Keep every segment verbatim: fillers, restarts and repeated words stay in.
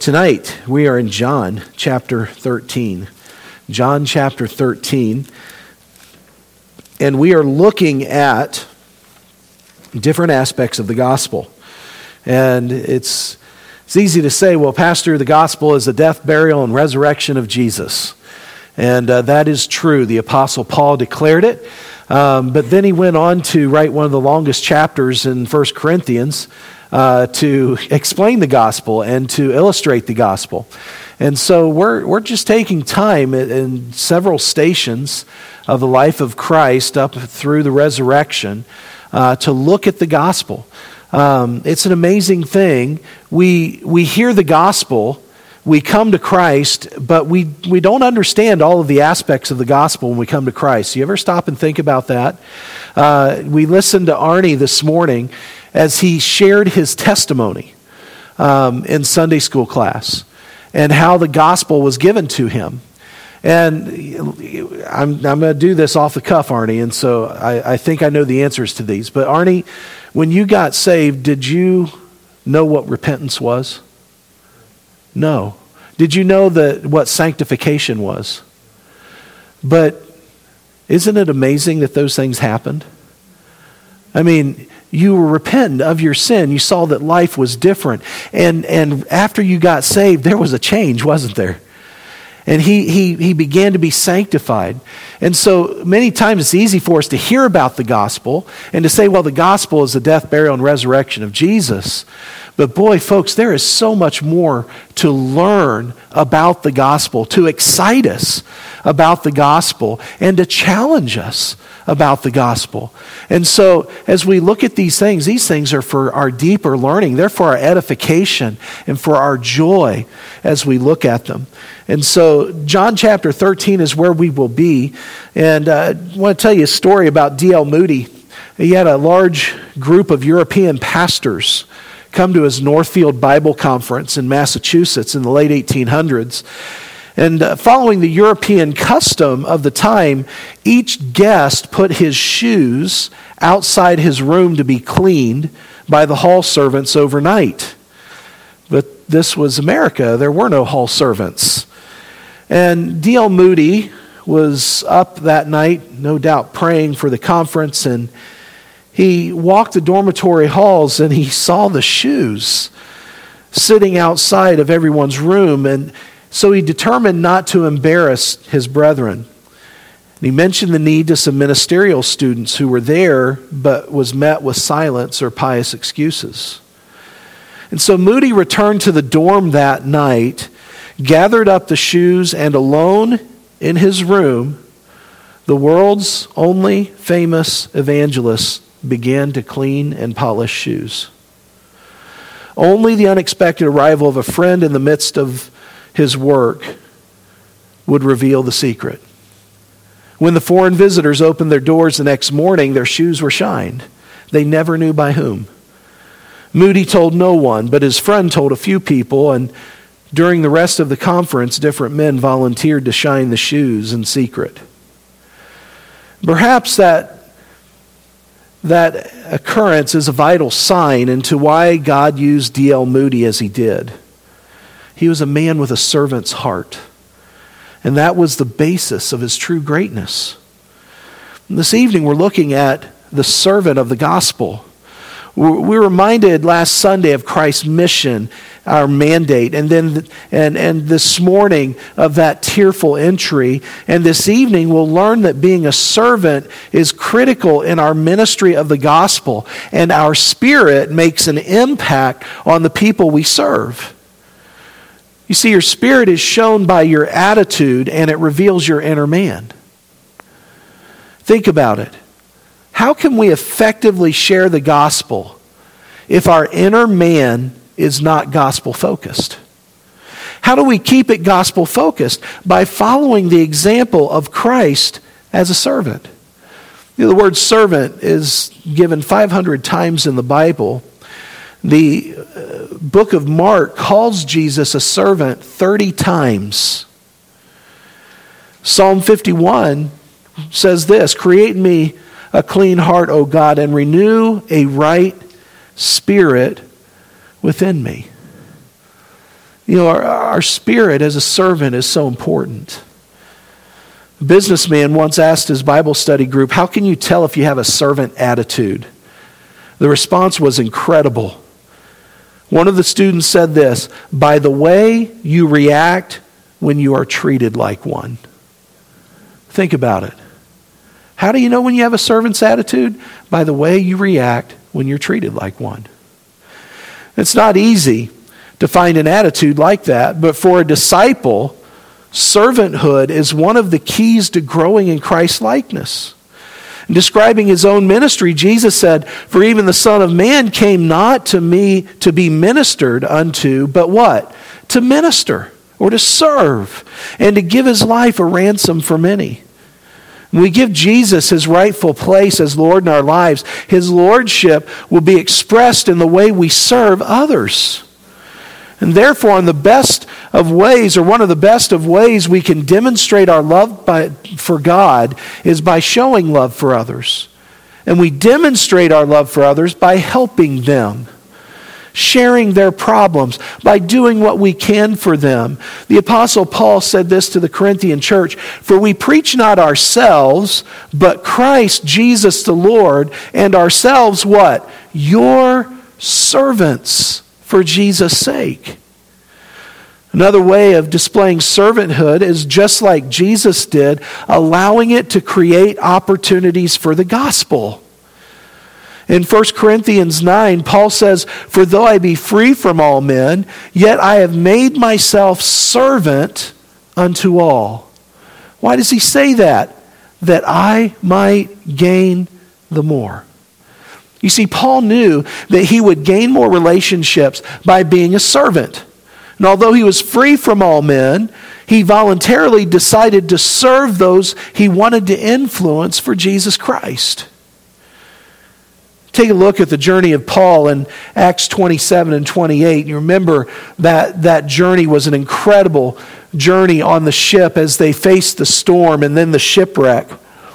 Tonight, we are in John chapter thirteen. John chapter thirteen. And we are looking at different aspects of the gospel. And it's, it's easy to say, well, Pastor, the gospel is the death, burial, and resurrection of Jesus. And uh, that is true. The Apostle Paul declared it. Um, but then he went on to write one of the longest chapters in First Corinthians uh, to explain the gospel and to illustrate the gospel. And so we're we're just taking time in, in several stations of the life of Christ up through the resurrection uh, to look at the gospel. Um, it's an amazing thing. We we hear the gospel. We come to Christ, but we, we don't understand all of the aspects of the gospel when we come to Christ. You ever stop and think about that? Uh, we listened to Arnie this morning as he shared his testimony um, in Sunday school class and how the gospel was given to him. And I'm, I'm going to do this off the cuff, Arnie, and so I, I think I know the answers to these. But Arnie, when you got saved, did you know what repentance was? No. Did you know that what sanctification was? But isn't it amazing that those things happened? I mean, you were repentant of your sin. You saw that life was different. And and after you got saved, there was a change, wasn't there? And he he he began to be sanctified. And so many times it's easy for us to hear about the gospel and to say, well, the gospel is the death, burial, and resurrection of Jesus. But boy, folks, there is so much more to learn about the gospel, to excite us about the gospel, and to challenge us about the gospel. And so as we look at these things, these things are for our deeper learning. They're for our edification and for our joy as we look at them. And so John chapter thirteen is where we will be. And uh, I want to tell you a story about D L Moody. He had a large group of European pastors come to his Northfield Bible Conference in Massachusetts in the late eighteen hundreds. And uh, following the European custom of the time, each guest put his shoes outside his room to be cleaned by the hall servants overnight. But this was America. There were no hall servants. And D L Moody was up that night, no doubt praying for the conference, and he walked the dormitory halls and he saw the shoes sitting outside of everyone's room. And so he determined not to embarrass his brethren. And he mentioned the need to some ministerial students who were there, but was met with silence or pious excuses. And so Moody returned to the dorm that night, gathered up the shoes, and alone in his room, the world's only famous evangelist began to clean and polish shoes. Only the unexpected arrival of a friend in the midst of his work would reveal the secret. When the foreign visitors opened their doors the next morning, their shoes were shined. They never knew by whom. Moody told no one, but his friend told a few people, and during the rest of the conference, different men volunteered to shine the shoes in secret. Perhaps that That occurrence is a vital sign into why God used D L Moody as he did. He was a man with a servant's heart. And that was the basis of his true greatness. And this evening we're looking at the servant of the gospel. We were reminded last Sunday of Christ's mission, our mandate, and then and, and this morning of that tearful entry. And this evening we'll learn that being a servant is critical in our ministry of the gospel, and our spirit makes an impact on the people we serve. You see, your spirit is shown by your attitude, and it reveals your inner man. Think about it. How can we effectively share the gospel if our inner man is not gospel-focused? How do we keep it gospel-focused? By following the example of Christ as a servant. You know, the word servant is given five hundred times in the Bible. The uh, book of Mark calls Jesus a servant thirty times. Psalm fifty-one says this, "Create in me a clean heart, O God, and renew a right spirit within me." You know, our, our spirit as a servant is so important. A businessman once asked his Bible study group, how can you tell if you have a servant attitude? The response was incredible. One of the students said this, by the way you react when you are treated like one. Think about it. How do you know when you have a servant's attitude? By the way you react when you're treated like one. It's not easy to find an attitude like that, but for a disciple, servanthood is one of the keys to growing in Christ's likeness. In describing his own ministry, Jesus said, for even the Son of Man came not to me to be ministered unto, but what? To minister or to serve and to give his life a ransom for many. When we give Jesus his rightful place as Lord in our lives, his lordship will be expressed in the way we serve others. And therefore, in the best of ways, or one of the best of ways we can demonstrate our love by, for God is by showing love for others. And we demonstrate our love for others by helping them, sharing their problems, by doing what we can for them. The Apostle Paul said this to the Corinthian church, for we preach not ourselves, but Christ Jesus the Lord, and ourselves what? Your servants for Jesus' sake. Another way of displaying servanthood is just like Jesus did, allowing it to create opportunities for the gospel. In First Corinthians nine, Paul says, for though I be free from all men, yet I have made myself servant unto all. Why does he say that? That I might gain the more. You see, Paul knew that he would gain more relationships by being a servant. And although he was free from all men, he voluntarily decided to serve those he wanted to influence for Jesus Christ. Take a look at the journey of Paul in Acts twenty-seven and twenty-eight. You remember that that journey was an incredible journey on the ship as they faced the storm and then the shipwreck.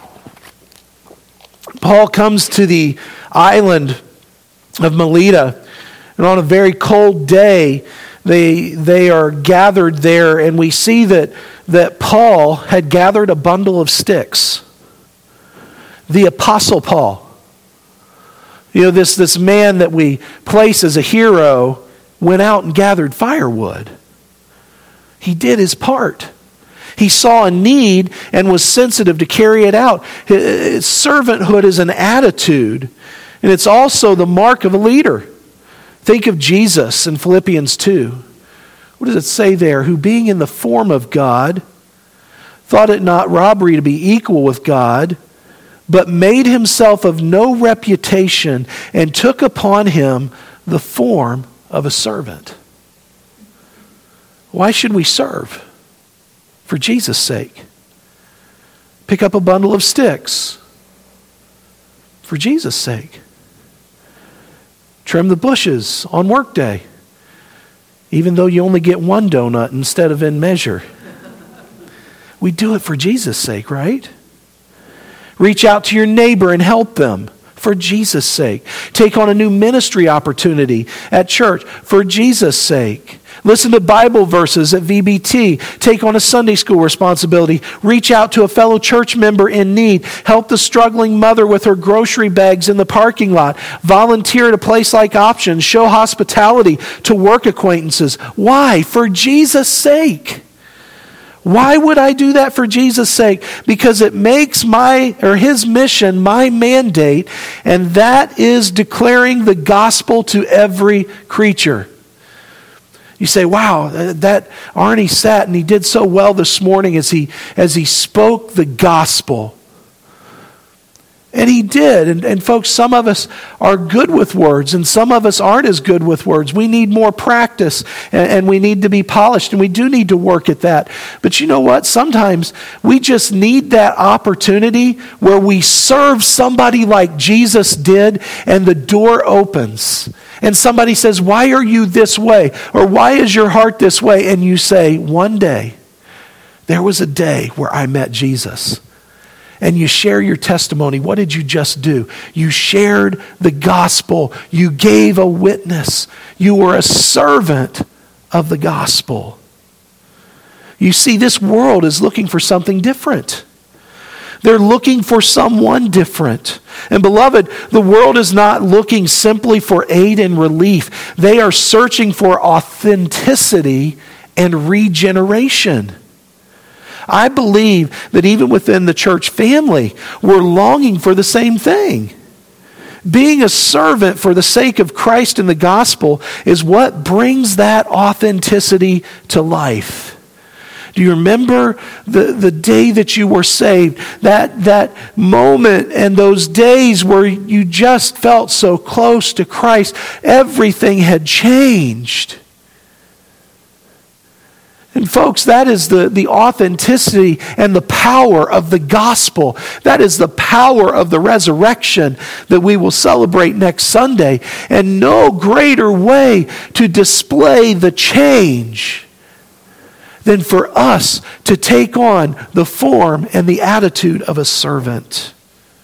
Paul comes to the island of Melita, and on a very cold day, they they are gathered there, and we see that, that Paul had gathered a bundle of sticks. The Apostle Paul. You know, this, this man that we place as a hero went out and gathered firewood. He did his part. He saw a need and was sensitive to carry it out. His servanthood is an attitude, and it's also the mark of a leader. Think of Jesus in Philippians two. What does it say there? Who being in the form of God, thought it not robbery to be equal with God, but made himself of no reputation and took upon him the form of a servant. Why should we serve? For Jesus' sake. Pick up a bundle of sticks. For Jesus' sake. Trim the bushes on work day, even though you only get one donut instead of in measure. We do it for Jesus' sake, right? Reach out to your neighbor and help them for Jesus' sake. Take on a new ministry opportunity at church for Jesus' sake. Listen to Bible verses at V B T. Take on a Sunday school responsibility. Reach out to a fellow church member in need. Help the struggling mother with her grocery bags in the parking lot. Volunteer at a place like Options. Show hospitality to work acquaintances. Why? For Jesus' sake. Why would I do that for Jesus' sake? Because it makes my or his mission my mandate, and that is declaring the gospel to every creature. You say, wow, that Arnie sat and he did so well this morning as he as he spoke the gospel. And he did. And, and folks, some of us are good with words and some of us aren't as good with words. We need more practice and, and we need to be polished, and we do need to work at that. But you know what? Sometimes we just need that opportunity where we serve somebody like Jesus did and the door opens. And somebody says, why are you this way? Or why is your heart this way? And you say, one day, there was a day where I met Jesus. And you share your testimony. What did you just do? You shared the gospel. You gave a witness. You were a servant of the gospel. You see, this world is looking for something different. They're looking for someone different. And beloved, the world is not looking simply for aid and relief. They are searching for authenticity and regeneration. I believe that even within the church family, we're longing for the same thing. Being a servant for the sake of Christ and the gospel is what brings that authenticity to life. Do you remember the, the day that you were saved? That, that moment and those days where you just felt so close to Christ. Everything had changed. And folks, that is the, the authenticity and the power of the gospel. That is the power of the resurrection that we will celebrate next Sunday. And no greater way to display the change than for us to take on the form and the attitude of a servant.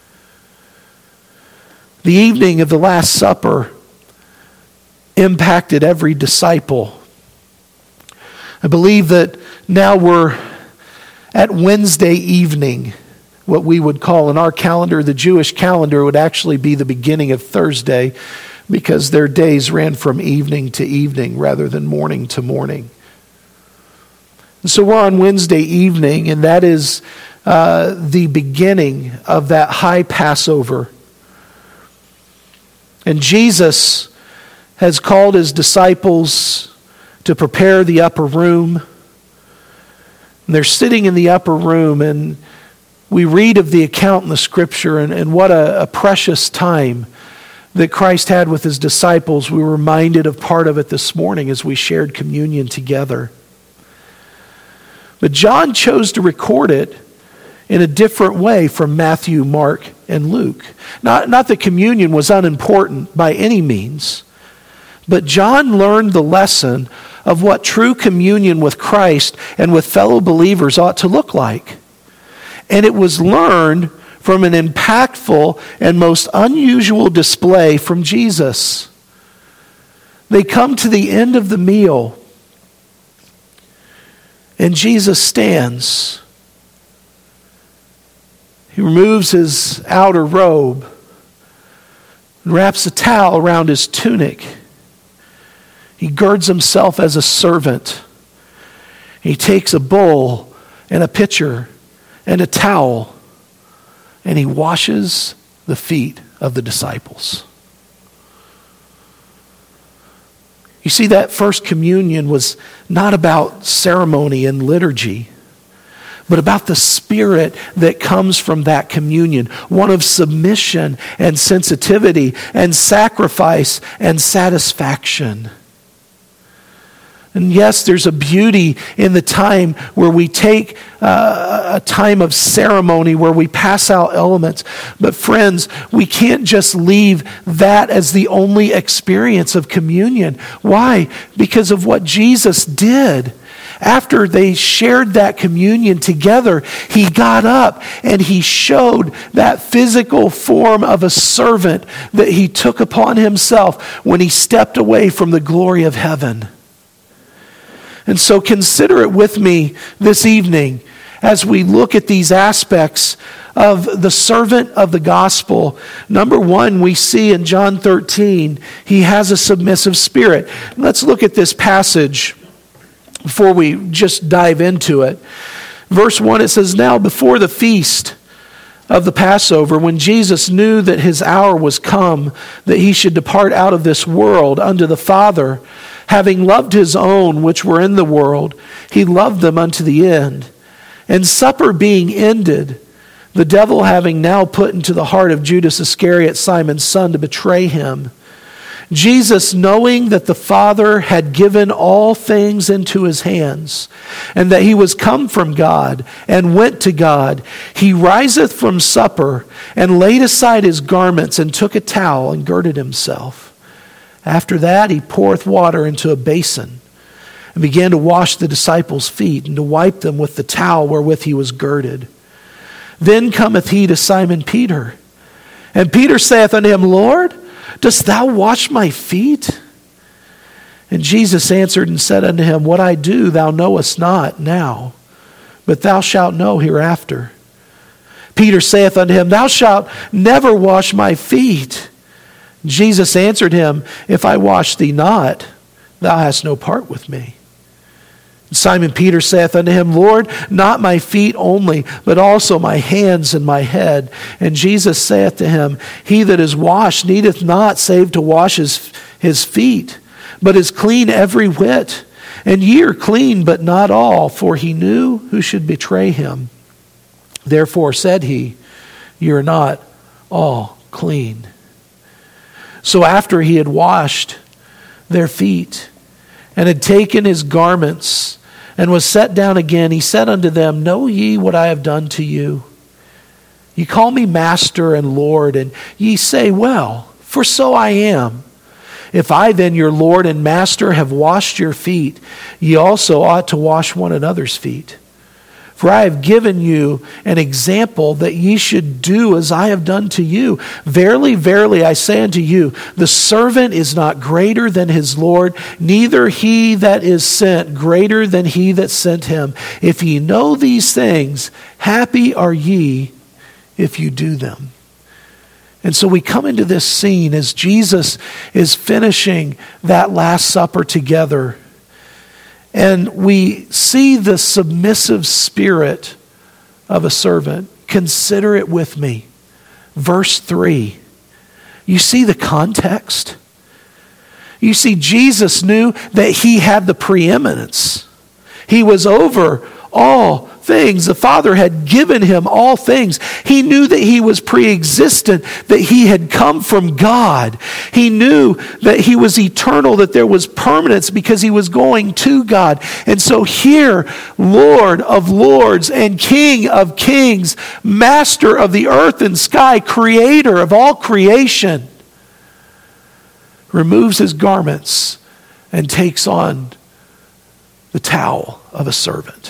The evening of the Last Supper impacted every disciple. I believe that now we're at Wednesday evening, what we would call in our calendar, the Jewish calendar would actually be the beginning of Thursday, because their days ran from evening to evening rather than morning to morning. And so we're on Wednesday evening, and that is uh, the beginning of that high Passover. And Jesus has called his disciples to prepare the upper room. And they're sitting in the upper room, and we read of the account in the scripture, and, and what a, a precious time that Christ had with his disciples. We were reminded of part of it this morning as we shared communion together. But John chose to record it in a different way from Matthew, Mark, and Luke. Not, not that communion was unimportant by any means, but John learned the lesson of what true communion with Christ and with fellow believers ought to look like. And it was learned from an impactful and most unusual display from Jesus. They come to the end of the meal, and Jesus stands. He removes his outer robe and wraps a towel around his tunic. He girds himself as a servant. He takes a bowl and a pitcher and a towel, and he washes the feet of the disciples. You see, that first communion was not about ceremony and liturgy, but about the spirit that comes from that communion, one of submission and sensitivity and sacrifice and satisfaction. And yes, there's a beauty in the time where we take uh, a time of ceremony, where we pass out elements. But friends, we can't just leave that as the only experience of communion. Why? Because of what Jesus did. After they shared that communion together, he got up and he showed that physical form of a servant that he took upon himself when he stepped away from the glory of heaven. And so consider it with me this evening as we look at these aspects of the servant of the gospel. Number one, we see in John thirteen, he has a submissive spirit. Let's look at this passage before we just dive into it. Verse one, it says, "Now before the feast of the Passover, when Jesus knew that his hour was come, that he should depart out of this world unto the Father, having loved his own which were in the world, he loved them unto the end. And supper being ended, the devil having now put into the heart of Judas Iscariot, Simon's son, to betray him, Jesus, knowing that the Father had given all things into his hands, and that he was come from God and went to God, he riseth from supper and laid aside his garments and took a towel and girded himself. After that, he poureth water into a basin and began to wash the disciples' feet and to wipe them with the towel wherewith he was girded. Then cometh he to Simon Peter. And Peter saith unto him, Lord, dost thou wash my feet? And Jesus answered and said unto him, What I do thou knowest not now, but thou shalt know hereafter. Peter saith unto him, Thou shalt never wash my feet. Jesus answered him, If I wash thee not, thou hast no part with me. Simon Peter saith unto him, Lord, not my feet only, but also my hands and my head. And Jesus saith to him, He that is washed needeth not save to wash his, his feet, but is clean every whit. And ye are clean, but not all, for he knew who should betray him. Therefore said he, Ye are not all clean. So after he had washed their feet, and had taken his garments, and was set down again, he said unto them, Know ye what I have done to you? Ye call me Master and Lord, and ye say, Well, for so I am. If I then, your Lord and Master, have washed your feet, ye also ought to wash one another's feet. For I have given you an example that ye should do as I have done to you. Verily, verily, I say unto you, the servant is not greater than his Lord, neither he that is sent greater than he that sent him. If ye know these things, happy are ye if you do them. And so we come into this scene as Jesus is finishing that Last Supper together. And we see the submissive spirit of a servant. Consider it with me. Verse three. You see the context? You see, Jesus knew that he had the preeminence. He was over all things. The Father had given him all things. He knew that he was pre-existent, that he had come from God. He knew that he was eternal, that there was permanence because he was going to God. And so here, Lord of lords and King of kings, Master of the earth and sky, Creator of all creation, removes his garments and takes on the towel of a servant.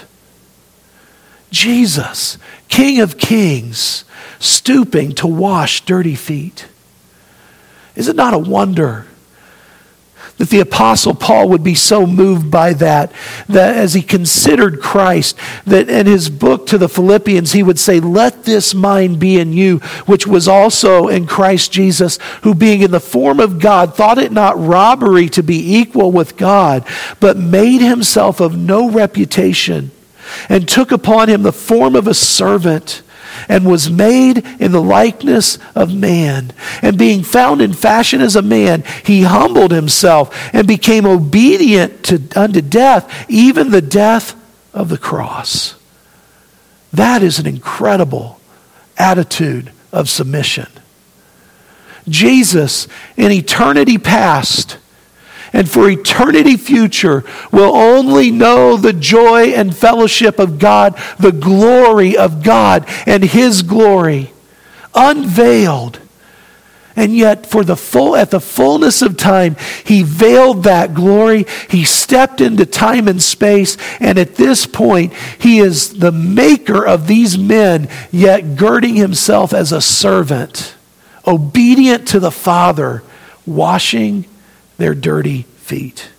Jesus, King of kings, stooping to wash dirty feet. Is it not a wonder that the Apostle Paul would be so moved by that, that as he considered Christ, that in his book to the Philippians, he would say, Let this mind be in you, which was also in Christ Jesus, who being in the form of God, thought it not robbery to be equal with God, but made himself of no reputation, and took upon him the form of a servant, and was made in the likeness of man. And being found in fashion as a man, he humbled himself and became obedient to, unto death, even the death of the cross. That is an incredible attitude of submission. Jesus, in eternity past, and for eternity future, will only know the joy and fellowship of God, the glory of God and his glory, unveiled. And yet, for the full, at the fullness of time, he veiled that glory. He stepped into time and space. And at this point, he is the maker of these men, yet girding himself as a servant, obedient to the Father, washing their dirty feet.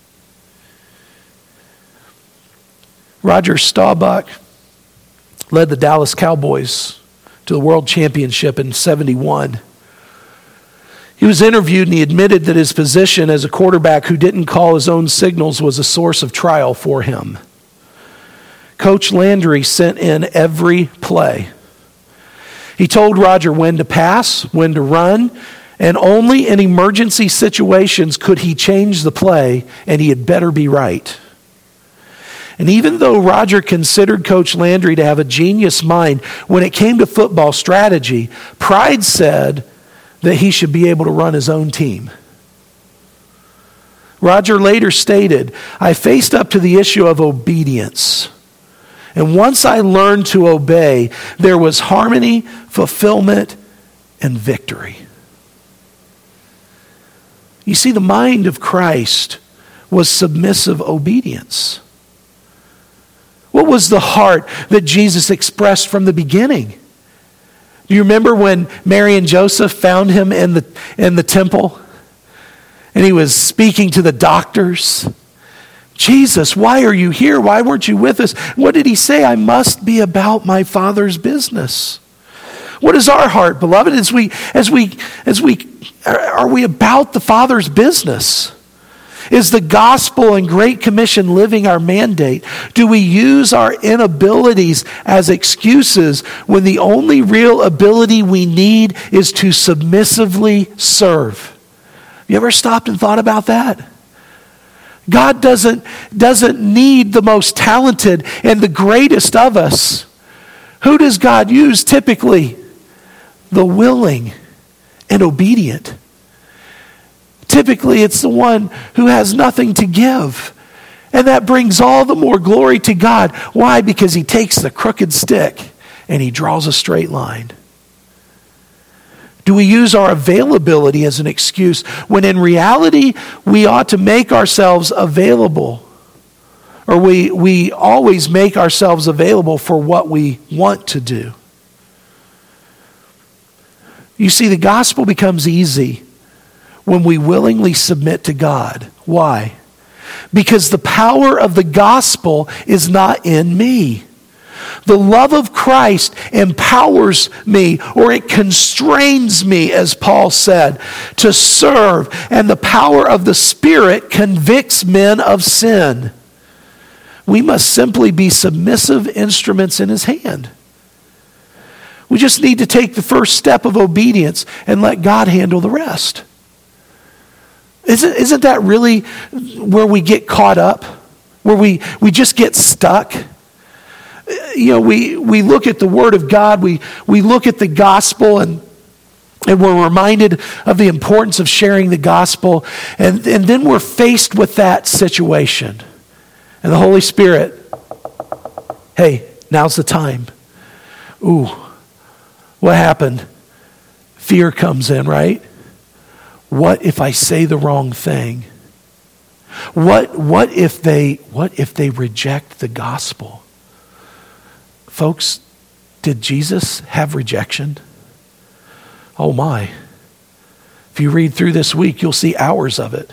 Roger Staubach led the Dallas Cowboys to the World Championship in seventy-one. He was interviewed and he admitted that his position as a quarterback who didn't call his own signals was a source of trial for him. Coach Landry sent in every play. He told Roger when to pass, when to run, and only in emergency situations could he change the play, and he had better be right. And even though Roger considered Coach Landry to have a genius mind, when it came to football strategy, pride said that he should be able to run his own team. Roger later stated, I faced up to the issue of obedience. And once I learned to obey, there was harmony, fulfillment, and victory. You see, the mind of Christ was submissive obedience. What was the heart that Jesus expressed from the beginning? Do you remember when Mary and Joseph found him in the, in the temple? And he was speaking to the doctors. Jesus, why are you here? Why weren't you with us? What did he say? I must be about my Father's business. What is our heart, beloved? As we, as we, as we, are we about the Father's business? Is the gospel and Great Commission living our mandate? Do we use our inabilities as excuses when the only real ability we need is to submissively serve? You ever stopped and thought about that? God doesn't, doesn't need the most talented and the greatest of us. Who does God use typically? The willing and obedient. Typically, it's the one who has nothing to give. And that brings all the more glory to God. Why? Because he takes the crooked stick and he draws a straight line. Do we use our availability as an excuse when in reality we ought to make ourselves available? Or we, we always make ourselves available for what we want to do? You see, the gospel becomes easy when we willingly submit to God. Why? Because the power of the gospel is not in me. The love of Christ empowers me, or it constrains me, as Paul said, to serve. And the power of the Spirit convicts men of sin. We must simply be submissive instruments in his hand. We just need to take the first step of obedience and let God handle the rest. Isn't, isn't that really where we get caught up? Where we, we just get stuck? You know, we, we look at the Word of God, we, we look at the gospel, and, and we're reminded of the importance of sharing the gospel, and, and then we're faced with that situation. And the Holy Spirit, hey, now's the time. Ooh, what happened? Fear comes in, right? What if I say the wrong thing? What, what if they, what if they reject the gospel? Folks, did Jesus have rejection? Oh my. If you read through this week, you'll see hours of it.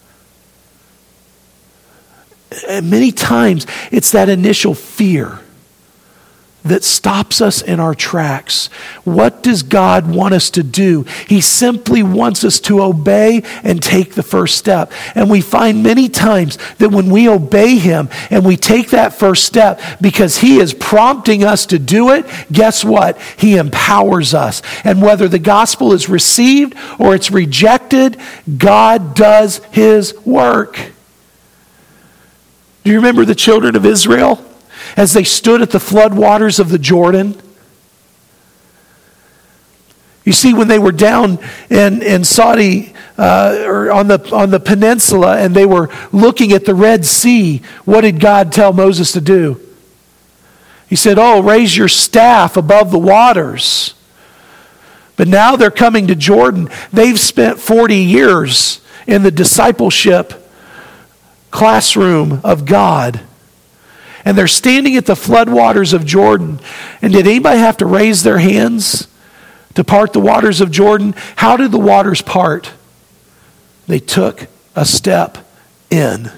And many times, it's that initial fear that stops us in our tracks. What does God want us to do? He simply wants us to obey and take the first step. And we find many times that when we obey him and we take that first step because he is prompting us to do it, guess what? He empowers us. And whether the gospel is received or it's rejected, God does his work. Do you remember the children of Israel as they stood at the floodwaters of the Jordan? You see, when they were down in, in Saudi, uh, or on the, on the peninsula, and they were looking at the Red Sea, what did God tell Moses to do? He said, oh, raise your staff above the waters. But now they're coming to Jordan. They've spent forty years in the discipleship classroom of God. And they're standing at the floodwaters of Jordan. And did anybody have to raise their hands to part the waters of Jordan? How did the waters part? They took a step in.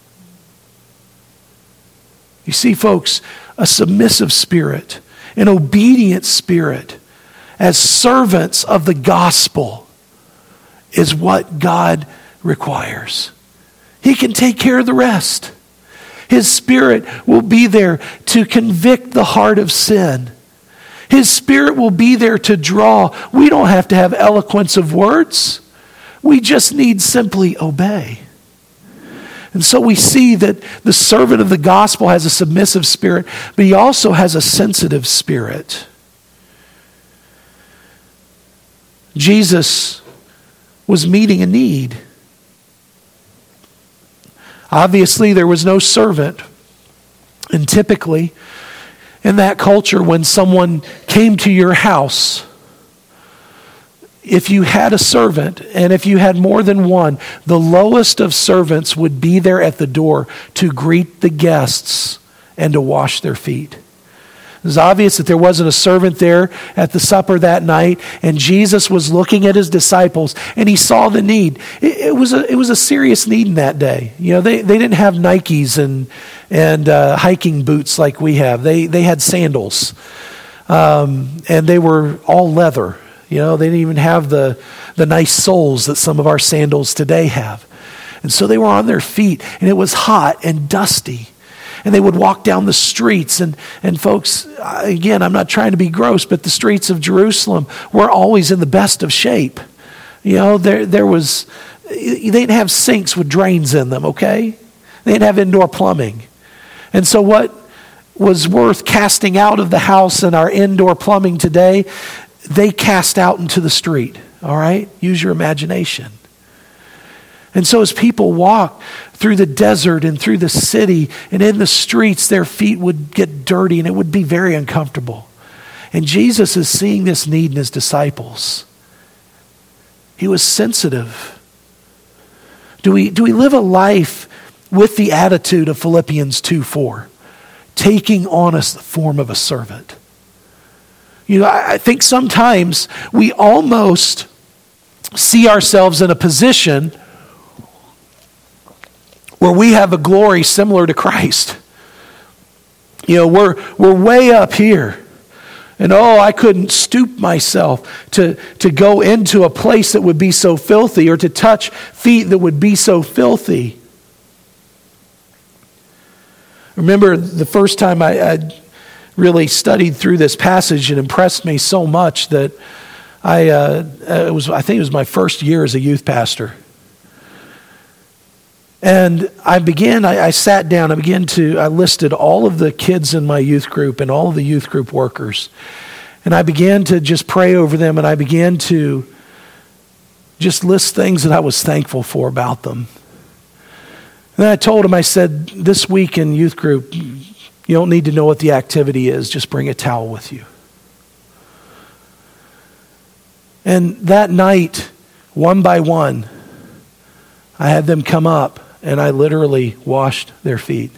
You see, folks, a submissive spirit, an obedient spirit, as servants of the gospel is what God requires. He can take care of the rest. His Spirit will be there to convict the heart of sin. His Spirit will be there to draw. We don't have to have eloquence of words. We just need simply obey. And so we see that the servant of the gospel has a submissive spirit, but he also has a sensitive spirit. Jesus was meeting a need. Obviously, there was no servant. And typically, in that culture, when someone came to your house, if you had a servant, and if you had more than one, the lowest of servants would be there at the door to greet the guests and to wash their feet. was obvious that there wasn't a servant there at the supper that night, and Jesus was looking at his disciples, and he saw the need. It, it was a it was a serious need in that day. You know, they, they didn't have Nikes and and uh, hiking boots like we have. They they had sandals, um, and they were all leather. You know, they didn't even have the the nice soles that some of our sandals today have. And so they were on their feet, and it was hot and dusty. And they would walk down the streets. And, and folks, again, I'm not trying to be gross, but the streets of Jerusalem were always in the best of shape. You know, there there was, they didn't have sinks with drains in them, okay? They didn't have indoor plumbing. And so what was worth casting out of the house in our indoor plumbing today, they cast out into the street, all right? Use your imagination. And so as people walk through the desert and through the city and in the streets, their feet would get dirty and it would be very uncomfortable. And Jesus is seeing this need in his disciples. He was sensitive. Do we, do we live a life with the attitude of Philippians two four, taking on us the form of a servant? You know, I, I think sometimes we almost see ourselves in a position where we have a glory similar to Christ. You know, we're we're way up here. And oh, I couldn't stoop myself to, to go into a place that would be so filthy or to touch feet that would be so filthy. Remember the first time I, I really studied through this passage, it impressed me so much that I uh, it was I think it was my first year as a youth pastor. And I began, I, I sat down, I began to, I listed all of the kids in my youth group and all of the youth group workers. And I began to just pray over them, and I began to just list things that I was thankful for about them. And then I told them, I said, this week in youth group, you don't need to know what the activity is, just bring a towel with you. And that night, one by one, I had them come up, and I literally washed their feet.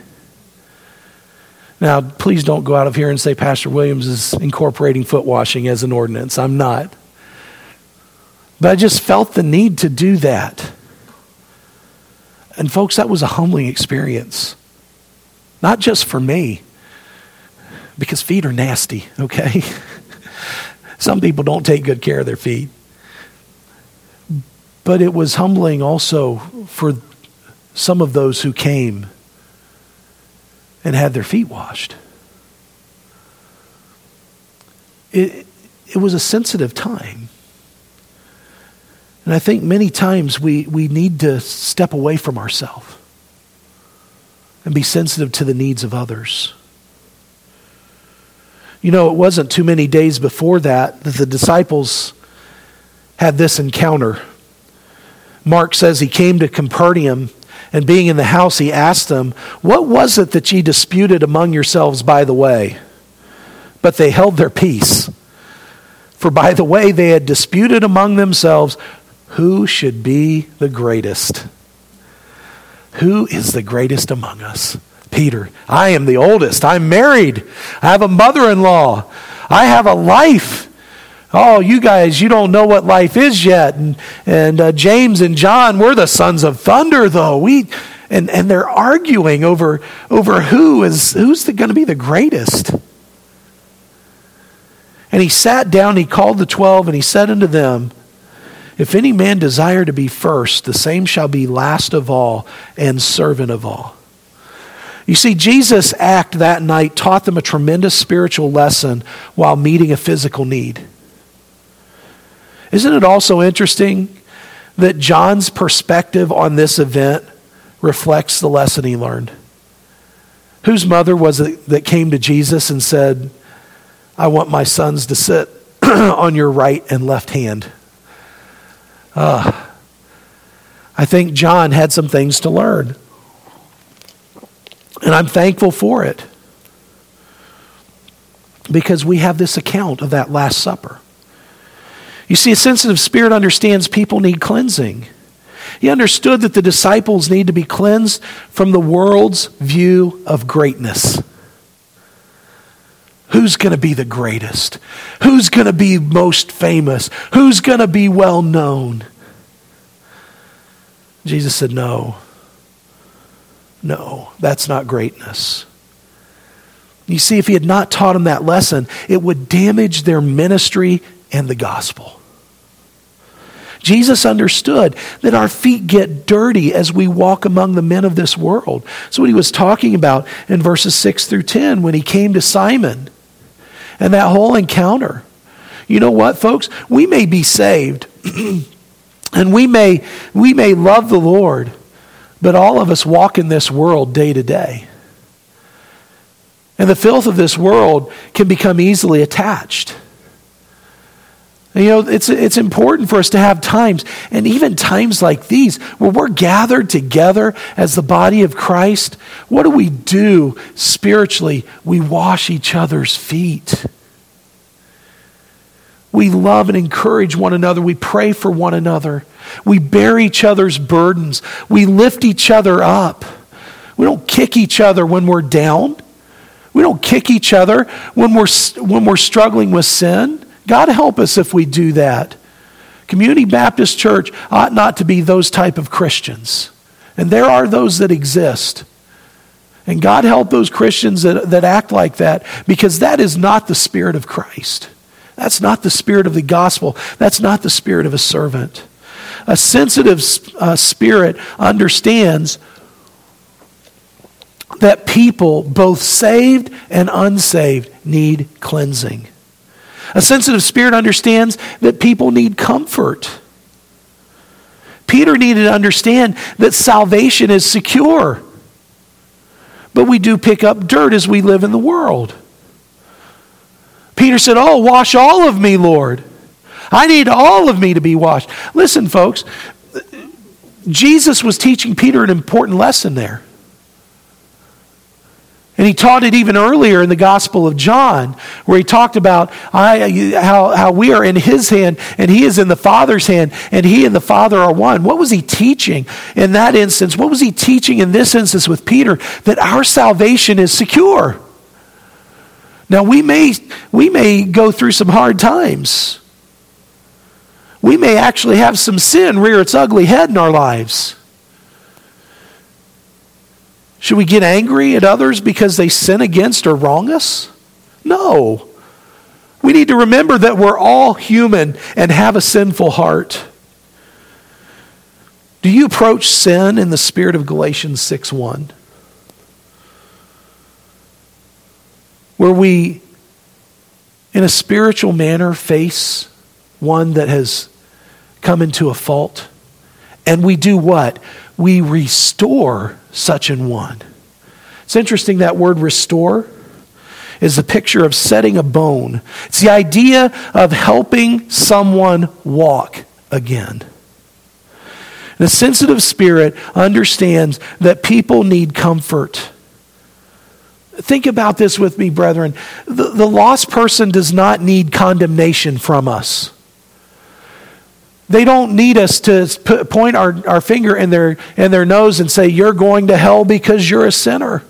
Now, please don't go out of here and say Pastor Williams is incorporating foot washing as an ordinance. I'm not. But I just felt the need to do that. And folks, that was a humbling experience. Not just for me, because feet are nasty, okay? Some people don't take good care of their feet. But it was humbling also for some of those who came and had their feet washed. It, it was a sensitive time. And I think many times we, we need to step away from ourselves and be sensitive to the needs of others. You know, it wasn't too many days before that that the disciples had this encounter. Mark says he came to Capernaum, and being in the house, he asked them, "What was it that ye disputed among yourselves by the way?" But they held their peace. For by the way, they had disputed among themselves, who should be the greatest? Who is the greatest among us? Peter, I am the oldest. I'm married. I have a mother-in-law. I have a life. Oh, you guys, you don't know what life is yet. And and uh, James and John, we're the sons of thunder, though. We and and they're arguing over over who is who's going to be the greatest. And he sat down. He called the twelve, and he said unto them, "If any man desire to be first, the same shall be last of all and servant of all." You see, Jesus' act that night taught them a tremendous spiritual lesson while meeting a physical need. Isn't it also interesting that John's perspective on this event reflects the lesson he learned? Whose mother was it that came to Jesus and said, "I want my sons to sit on your right and left hand"? Uh, I think John had some things to learn. And I'm thankful for it. Because we have this account of that Last Supper. You see, a sensitive spirit understands people need cleansing. He understood that the disciples need to be cleansed from the world's view of greatness. Who's going to be the greatest? Who's going to be most famous? Who's going to be well known? Jesus said, no. No, that's not greatness. You see, if he had not taught them that lesson, it would damage their ministry and the gospel. Jesus understood that our feet get dirty as we walk among the men of this world. That's what he was talking about in verses six through ten when he came to Simon and that whole encounter. You know what, folks? We may be saved and we may, we may love the Lord, but all of us walk in this world day to day. And the filth of this world can become easily attached. And, you know, it's, it's important for us to have times, and even times like these, where we're gathered together as the body of Christ. What do we do spiritually? We wash each other's feet. We love and encourage one another. We pray for one another. We bear each other's burdens. We lift each other up. We don't kick each other when we're down. We don't kick each other when we're, when we're struggling with sin. God help us if we do that. Community Baptist Church ought not to be those type of Christians. And there are those that exist. And God help those Christians that, that act like that, because that is not the spirit of Christ. That's not the spirit of the gospel. That's not the spirit of a servant. A sensitive uh, spirit understands that people, both saved and unsaved, need cleansing. A sensitive spirit understands that people need comfort. Peter needed to understand that salvation is secure. But we do pick up dirt as we live in the world. Peter said, oh, wash all of me, Lord. I need all of me to be washed. Listen, folks, Jesus was teaching Peter an important lesson there. And he taught it even earlier in the Gospel of John, where he talked about I, how, how we are in his hand and he is in the Father's hand, and he and the Father are one. What was he teaching in that instance? What was he teaching in this instance with Peter? That our salvation is secure. Now we may, we may go through some hard times. We may actually have some sin rear its ugly head in our lives. Should we get angry at others because they sin against or wrong us? No. We need to remember that we're all human and have a sinful heart. Do you approach sin in the spirit of Galatians six one? Where we, in a spiritual manner, face one that has come into a fault, and we do what? We restore such an one. It's interesting, that word restore is a picture of setting a bone. It's the idea of helping someone walk again. The sensitive spirit understands that people need comfort. Think about this with me, brethren. The, the lost person does not need condemnation from us. They don't need us to put, point our, our finger in their, in their nose and say, you're going to hell because you're a sinner.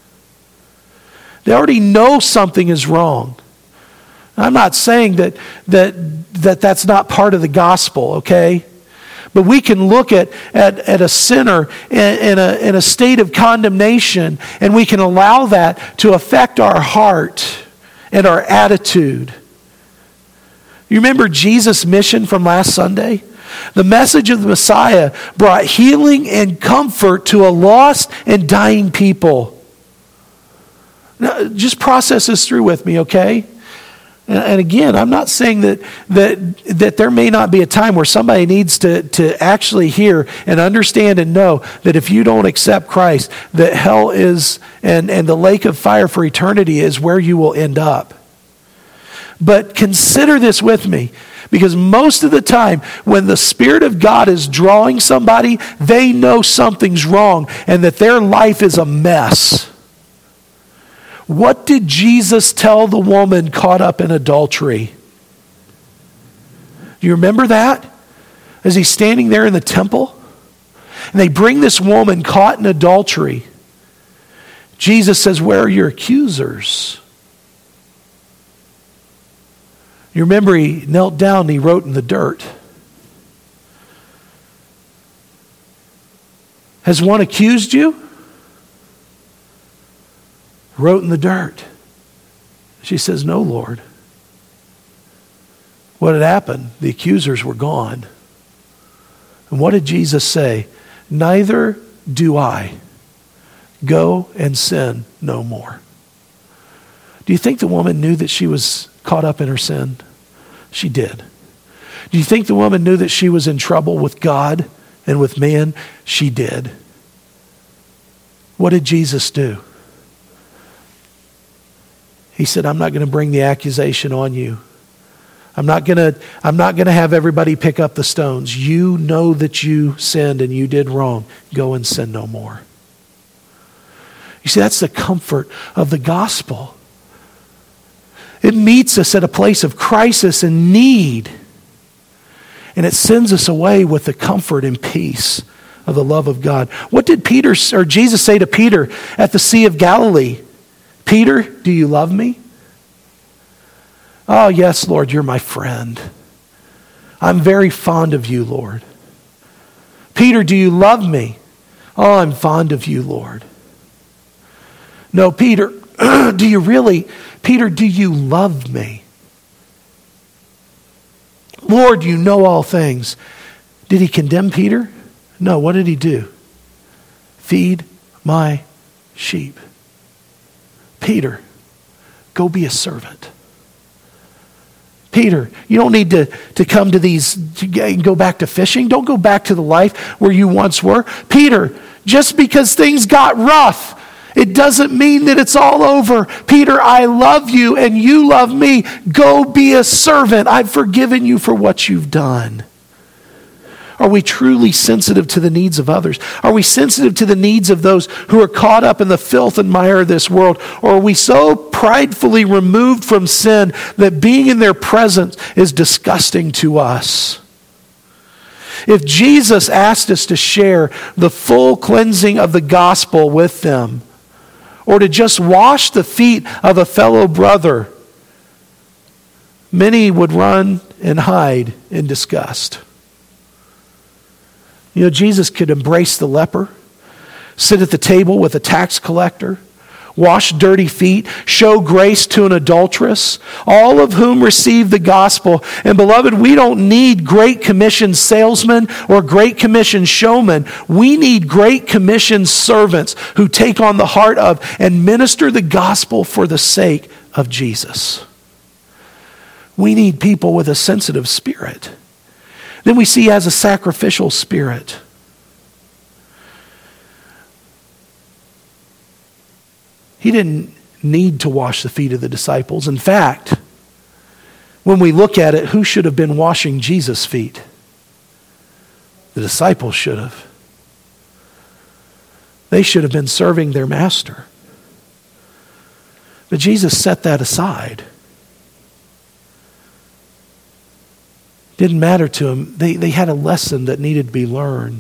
They already know something is wrong. I'm not saying that, that, that that's not part of the gospel, okay? But we can look at, at, at a sinner in, in, a, in a state of condemnation, and we can allow that to affect our heart and our attitude. You remember Jesus' mission from last Sunday? The message of the Messiah brought healing and comfort to a lost and dying people. Now, just process this through with me, okay? And, and again, I'm not saying that, that, that there may not be a time where somebody needs to, to actually hear and understand and know that if you don't accept Christ, that hell is, and, and the lake of fire for eternity is where you will end up. But consider this with me, because most of the time when the Spirit of God is drawing somebody, they know something's wrong and that their life is a mess. What did Jesus tell the woman caught up in adultery? Do you remember that? As he's standing there in the temple, and they bring this woman caught in adultery. Jesus says, where are your accusers? You remember he knelt down and he wrote in the dirt. Has one accused you? Wrote in the dirt. She says, no, Lord. What had happened? The accusers were gone. And what did Jesus say? Neither do I. Go and sin no more. Do you think the woman knew that she was caught up in her sin? She did. Do you think the woman knew that she was in trouble with God and with man? She did. What did Jesus do? He said, I'm not going to bring the accusation on you. I'm not going to, I'm not going to have everybody pick up the stones. You know that you sinned and you did wrong. Go and sin no more. You see, that's the comfort of the gospel. It meets us at a place of crisis and need. And it sends us away with the comfort and peace of the love of God. What did Peter or Jesus say to Peter at the Sea of Galilee? Peter, do you love me? Oh, yes, Lord, you're my friend. I'm very fond of you, Lord. Peter, do you love me? Oh, I'm fond of you, Lord. No, Peter, do you really, Peter, do you love me? Lord, you know all things. Did he condemn Peter? No, what did he do? Feed my sheep. Peter, go be a servant. Peter, you don't need to, to come to these, to go back to fishing. Don't go back to the life where you once were. Peter, just because things got rough, it doesn't mean that it's all over. Peter, I love you and you love me. Go be a servant. I've forgiven you for what you've done. Are we truly sensitive to the needs of others? Are we sensitive to the needs of those who are caught up in the filth and mire of this world? Or are we so pridefully removed from sin that being in their presence is disgusting to us? If Jesus asked us to share the full cleansing of the gospel with them, or to just wash the feet of a fellow brother, many would run and hide in disgust. You know, Jesus could embrace the leper, sit at the table with a tax collector, wash dirty feet, show grace to an adulteress, all of whom receive the gospel. And beloved, we don't need Great Commission salesmen or Great Commission showmen. We need Great Commission servants who take on the heart of and minister the gospel for the sake of Jesus. We need people with a sensitive spirit. Then we see he has a sacrificial spirit. He didn't need to wash the feet of the disciples. In fact, when we look at it, who should have been washing Jesus' feet? The disciples should have. They should have been serving their master. But Jesus set that aside. Didn't matter to him. They, they had a lesson that needed to be learned.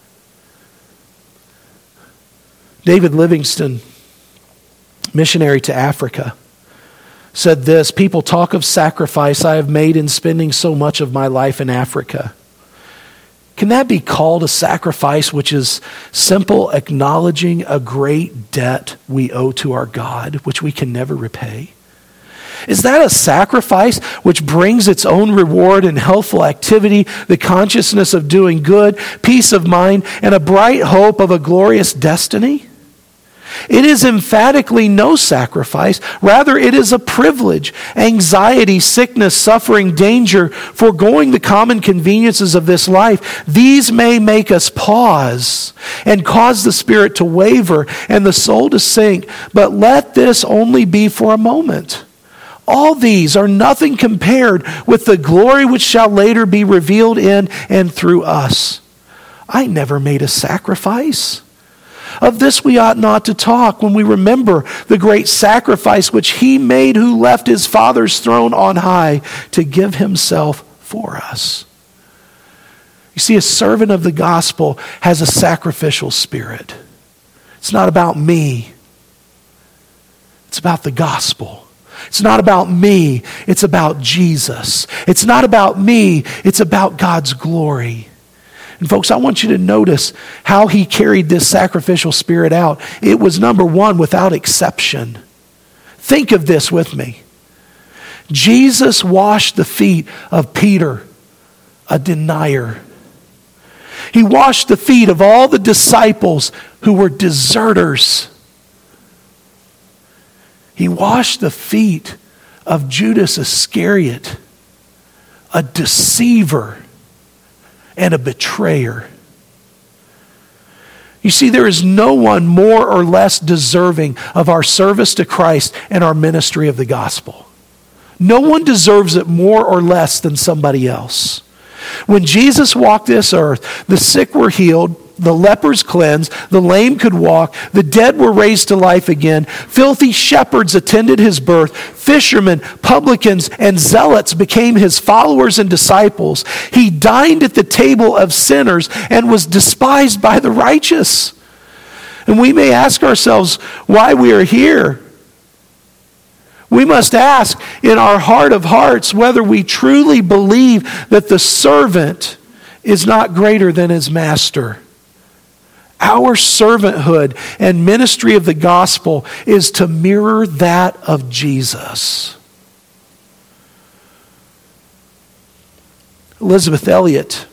David Livingstone, missionary to Africa, said this: people talk of sacrifice I have made in spending so much of my life in Africa. Can that be called a sacrifice which is simple acknowledging a great debt we owe to our God, which we can never repay? Is that a sacrifice which brings its own reward and healthful activity, the consciousness of doing good, peace of mind, and a bright hope of a glorious destiny? It is emphatically no sacrifice. Rather, it is a privilege. Anxiety, sickness, suffering, danger, foregoing the common conveniences of this life, these may make us pause and cause the spirit to waver and the soul to sink. But let this only be for a moment. All these are nothing compared with the glory which shall later be revealed in and through us. I never made a sacrifice. Of this we ought not to talk when we remember the great sacrifice which he made who left his Father's throne on high to give himself for us. You see, a servant of the gospel has a sacrificial spirit. It's not about me. It's about the gospel. It's not about me, it's about Jesus. It's not about me, it's about God's glory. And folks, I want you to notice how he carried this sacrificial spirit out. It was, number one, without exception. Think of this with me. Jesus washed the feet of Peter, a denier. He washed the feet of all the disciples who were deserters. He washed the feet of Judas Iscariot, a deceiver and a betrayer. You see, there is no one more or less deserving of our service to Christ and our ministry of the gospel. No one deserves it more or less than somebody else. When Jesus walked this earth, the sick were healed, the lepers cleansed, the lame could walk, the dead were raised to life again, filthy shepherds attended his birth, fishermen, publicans, and zealots became his followers and disciples. He dined at the table of sinners and was despised by the righteous. And we may ask ourselves why we are here. We must ask in our heart of hearts whether we truly believe that the servant is not greater than his master. Our servanthood and ministry of the gospel is to mirror that of Jesus. Elisabeth Elliot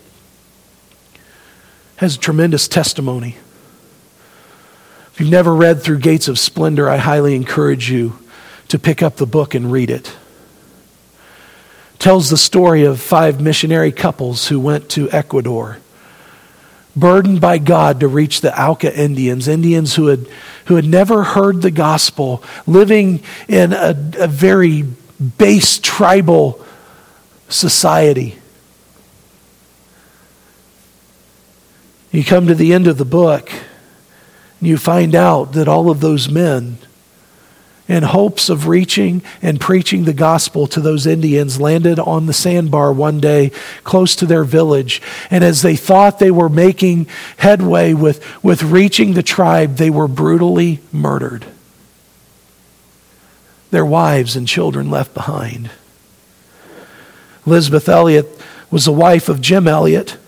has a tremendous testimony. If you've never read Through Gates of Splendor, I highly encourage you to pick up the book and read it. It tells the story of five missionary couples who went to Ecuador, burdened by God to reach the Auca Indians, Indians who had who had never heard the gospel, living in a, a very base tribal society. You come to the end of the book, and you find out that all of those men, in hopes of reaching and preaching the gospel to those Indians, landed on the sandbar one day close to their village. And as they thought they were making headway with, with reaching the tribe, they were brutally murdered. Their wives and children left behind. Elisabeth Elliot was the wife of Jim Elliot.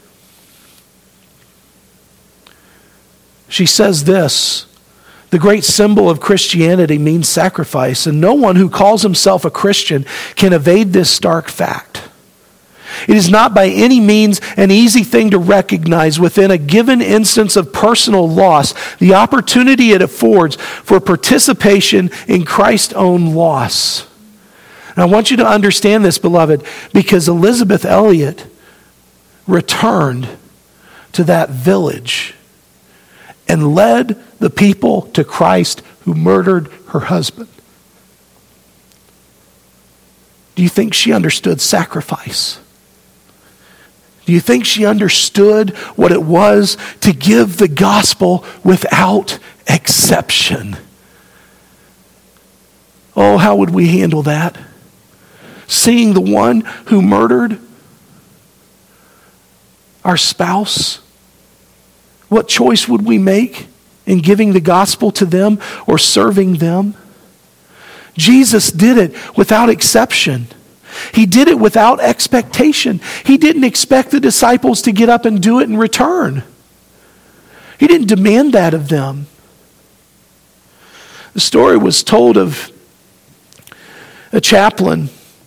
She says this: the great symbol of Christianity means sacrifice, and no one who calls himself a Christian can evade this stark fact. It is not by any means an easy thing to recognize within a given instance of personal loss the opportunity it affords for participation in Christ's own loss. And I want you to understand this, beloved, because Elisabeth Elliot returned to that village and led the people to Christ who murdered her husband. Do you think she understood sacrifice? Do you think she understood what it was to give the gospel without exception? Oh, how would we handle that? Seeing the one who murdered our spouse, what choice would we make in giving the gospel to them or serving them? Jesus did it without exception. He did it without expectation. He didn't expect the disciples to get up and do it in return. He didn't demand that of them. The story was told of a chaplain.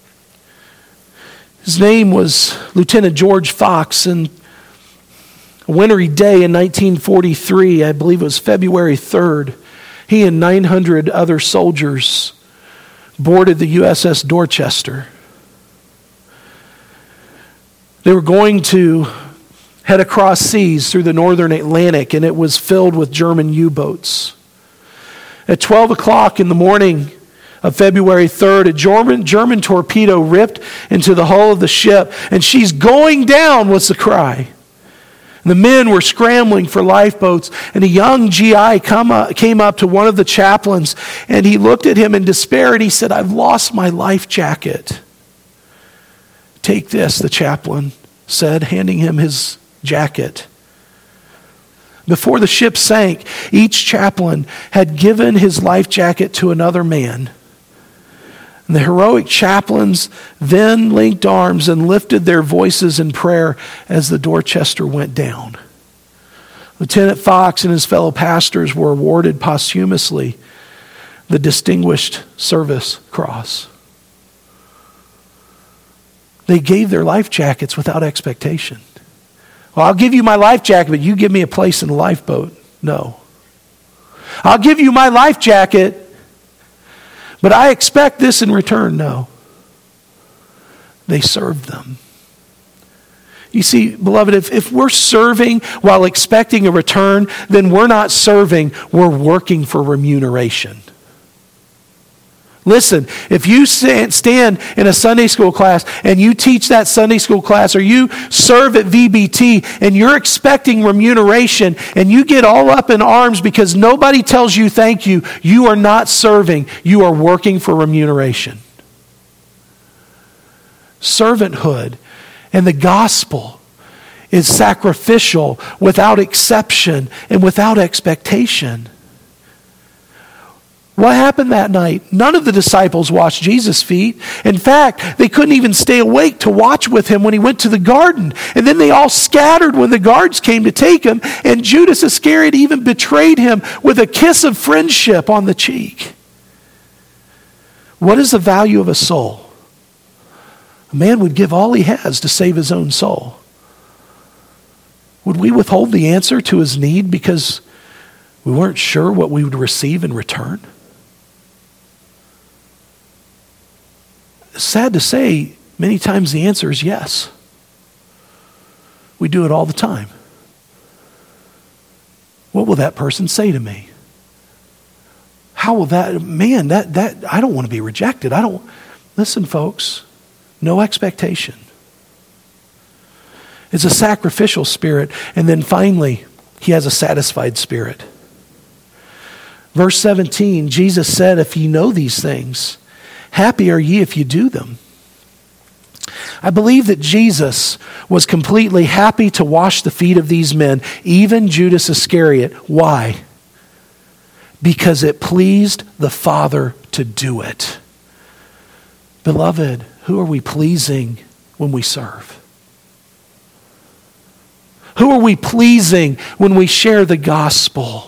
His name was Lieutenant George Fox, and a wintry day in nineteen forty-three, I believe it was February third, he and nine hundred other soldiers boarded the U S S Dorchester. They were going to head across seas through the northern Atlantic, and it was filled with German U-boats. At twelve o'clock in the morning of February third, a German, German torpedo ripped into the hull of the ship, and "She's going down," was the cry. The men were scrambling for lifeboats, and a young G I come up, came up to one of the chaplains, and he looked at him in despair, and he said, "I've lost my life jacket." "Take this," the chaplain said, handing him his jacket. Before the ship sank, each chaplain had given his life jacket to another man. And the heroic chaplains then linked arms and lifted their voices in prayer as the Dorchester went down. Lieutenant Fox and his fellow pastors were awarded posthumously the Distinguished Service Cross. They gave their life jackets without expectation. Well, I'll give you my life jacket, but you give me a place in the lifeboat. No. I'll give you my life jacket, but I expect this in return. No. They served them. You see, beloved, if, if we're serving while expecting a return, then we're not serving, we're working for remuneration. Listen, if you stand in a Sunday school class and you teach that Sunday school class, or you serve at V B T and you're expecting remuneration and you get all up in arms because nobody tells you thank you, you are not serving, you are working for remuneration. Servanthood and the gospel is sacrificial without exception and without expectation. What happened that night? None of the disciples washed Jesus' feet. In fact, they couldn't even stay awake to watch with him when he went to the garden. And then they all scattered when the guards came to take him. And Judas Iscariot even betrayed him with a kiss of friendship on the cheek. What is the value of a soul? A man would give all he has to save his own soul. Would we withhold the answer to his need because we weren't sure what we would receive in return? Sad to say, many times the answer is yes. We do it all the time. What will that person say to me? How will that, man, that, that, I don't want to be rejected. I don't, listen folks, no expectation. It's a sacrificial spirit. And then finally, he has a satisfied spirit. Verse seventeen, Jesus said, if ye know these things, happy are ye if you do them. I believe that Jesus was completely happy to wash the feet of these men, even Judas Iscariot. Why? Because it pleased the Father to do it. Beloved, who are we pleasing when we serve? Who are we pleasing when we share the gospel?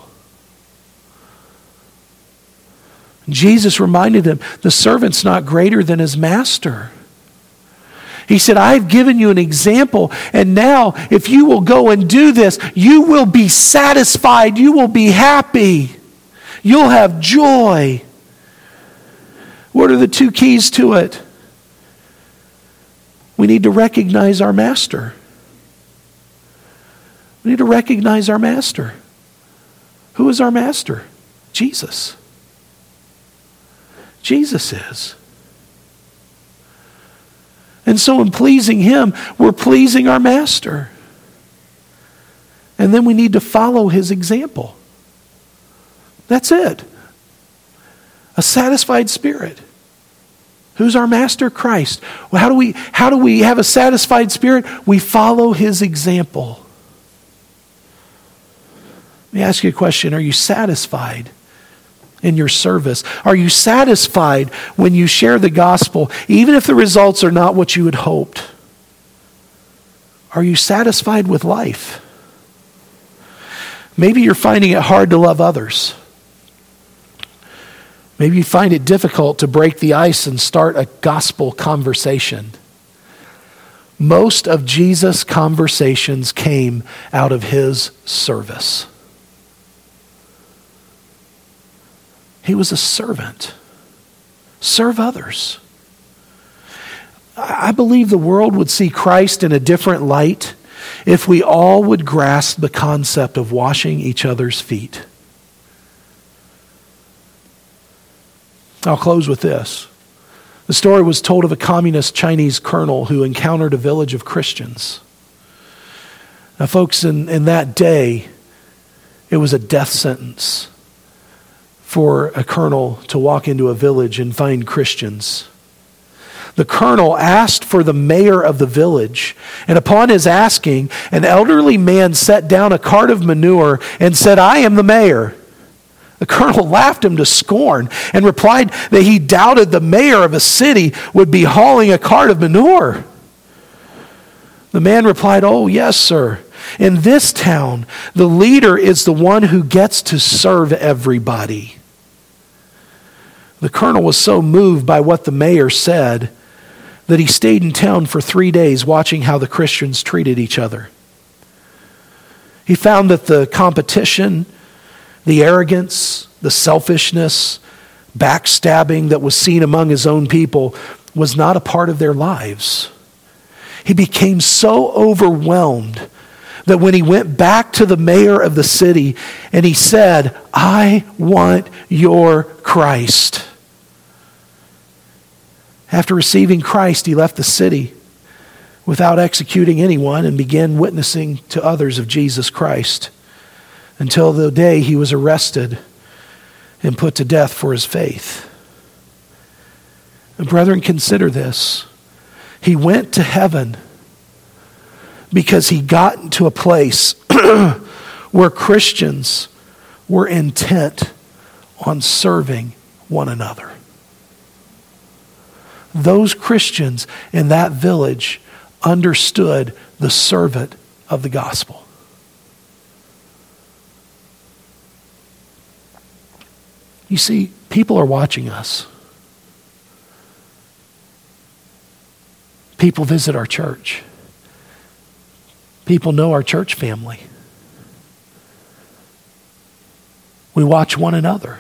Jesus reminded them, the servant's not greater than his master. He said, I've given you an example, and now if you will go and do this, you will be satisfied, you will be happy, you'll have joy. What are the two keys to it? We need to recognize our master. We need to recognize our master. Who is our master? Jesus. Jesus is. And so in pleasing him, we're pleasing our master. And then we need to follow his example. That's it. A satisfied spirit. Who's our master? Christ. Well, how do we, how do we have a satisfied spirit? We follow his example. Let me ask you a question. Are you satisfied in your service? Are you satisfied when you share the gospel, even if the results are not what you had hoped? Are you satisfied with life? Maybe you're finding it hard to love others. Maybe you find it difficult to break the ice and start a gospel conversation. Most of Jesus' conversations came out of his service. He was a servant. Serve others. I believe the world would see Christ in a different light if we all would grasp the concept of washing each other's feet. I'll close with this. The story was told of a communist Chinese colonel who encountered a village of Christians. Now, folks, in, in that day, it was a death sentence for a colonel to walk into a village and find Christians. The colonel asked for the mayor of the village, and upon his asking, an elderly man set down a cart of manure and said, I am the mayor. The The colonel laughed him to scorn and replied that he doubted the mayor of a city would be hauling a cart of manure. The man replied, "Oh, yes, sir. In this town, the leader is the one who gets to serve everybody." The colonel was so moved by what the mayor said that he stayed in town for three days watching how the Christians treated each other. He found that the competition, the arrogance, the selfishness, backstabbing that was seen among his own people was not a part of their lives. He became so overwhelmed that when he went back to the mayor of the city and he said, "I want your Christ." After receiving Christ, he left the city without executing anyone and began witnessing to others of Jesus Christ until the day he was arrested and put to death for his faith. And brethren, consider this. He went to heaven because he got into a place where Christians were intent on serving one another. Those Christians in that village understood the servant of the gospel. You see, people are watching us. People visit our church. People know our church family. We watch one another.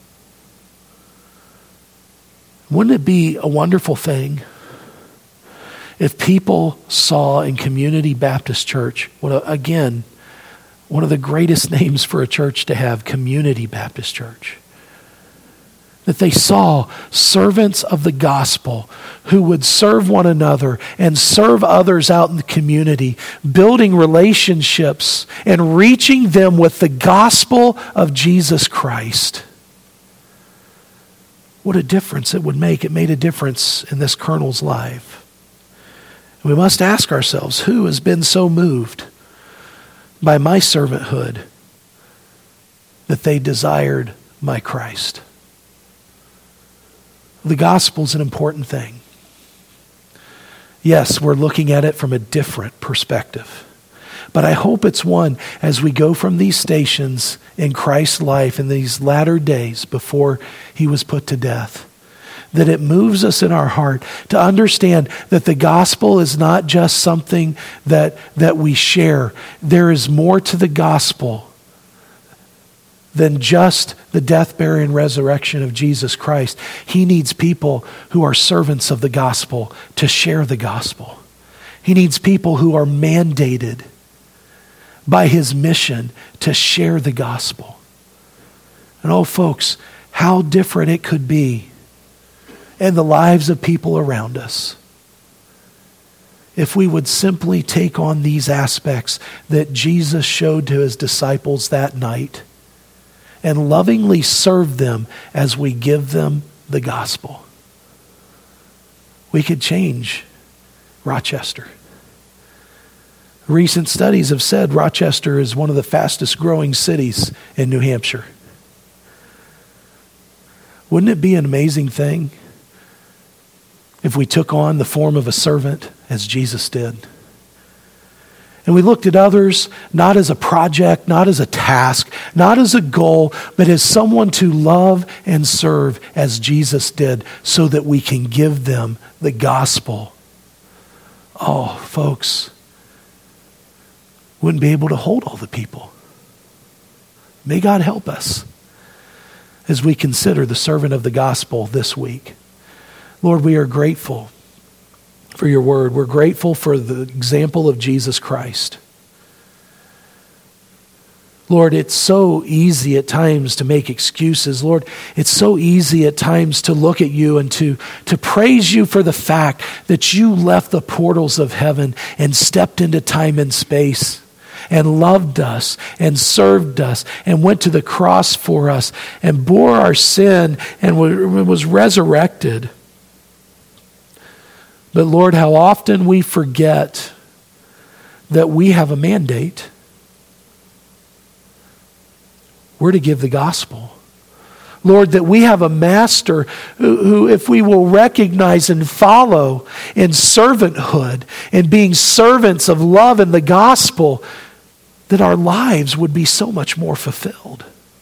Wouldn't it be a wonderful thing if people saw in Community Baptist Church, what a, again, one of the greatest names for a church to have, Community Baptist Church, that they saw servants of the gospel who would serve one another and serve others out in the community, building relationships and reaching them with the gospel of Jesus Christ. What a difference it would make. It made a difference in this colonel's life. We must ask ourselves, who has been so moved by my servanthood that they desired my Christ? The gospel is an important thing. Yes, we're looking at it from a different perspective. But I hope it's one, as we go from these stations in Christ's life in these latter days before he was put to death, that it moves us in our heart to understand that the gospel is not just something that, that we share. There is more to the gospel than just the death, burial, and resurrection of Jesus Christ. He needs people who are servants of the gospel to share the gospel. He needs people who are mandated by his mission to share the gospel. And oh, folks, how different it could be in the lives of people around us if we would simply take on these aspects that Jesus showed to his disciples that night and lovingly serve them as we give them the gospel. We could change Rochester. Recent studies have said Rochester is one of the fastest growing cities in New Hampshire. Wouldn't it be an amazing thing if we took on the form of a servant as Jesus did? And we looked at others not as a project, not as a task, not as a goal, but as someone to love and serve as Jesus did so that we can give them the gospel. Oh, folks, wouldn't be able to hold all the people. May God help us as we consider the servant of the gospel this week. Lord, we are grateful for your word. We're grateful for the example of Jesus Christ. Lord, it's so easy at times to make excuses. Lord, it's so easy at times to look at you and to, to praise you for the fact that you left the portals of heaven and stepped into time and space and loved us and served us and went to the cross for us and bore our sin and was resurrected. But Lord, how often we forget that we have a mandate. We're to give the gospel. Lord, that we have a master who, who, if we will recognize and follow in servanthood and being servants of love and the gospel, that our lives would be so much more fulfilled.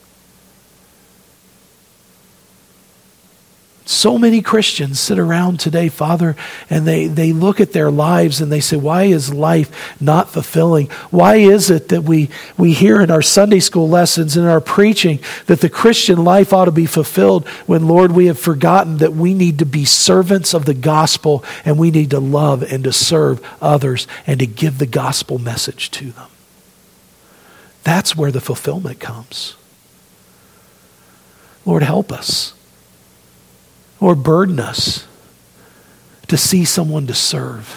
So many Christians sit around today, Father, and they, they look at their lives and they say, why is life not fulfilling? Why is it that we, we hear in our Sunday school lessons and our preaching that the Christian life ought to be fulfilled when, Lord, we have forgotten that we need to be servants of the gospel and we need to love and to serve others and to give the gospel message to them. That's where the fulfillment comes. Lord, help us. Lord, burden us to see someone to serve.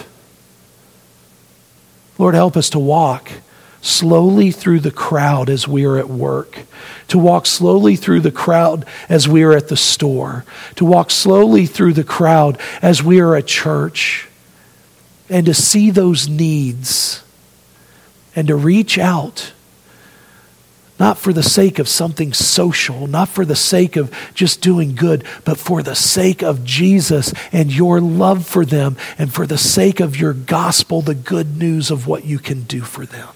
Lord, help us to walk slowly through the crowd as we are at work, to walk slowly through the crowd as we are at the store, to walk slowly through the crowd as we are at church, and to see those needs and to reach out. Not for the sake of something social, not for the sake of just doing good, but for the sake of Jesus and your love for them and for the sake of your gospel, the good news of what you can do for them.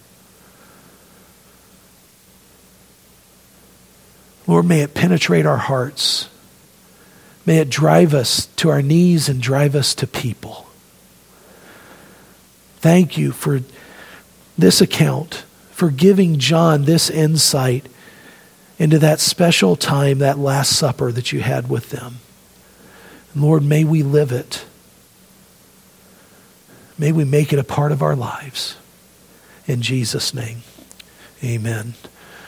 Lord, may it penetrate our hearts. May it drive us to our knees and drive us to people. Thank you for this account, for giving John this insight into that special time, that Last Supper that you had with them. And Lord, may we live it. May we make it a part of our lives. In Jesus' name, amen.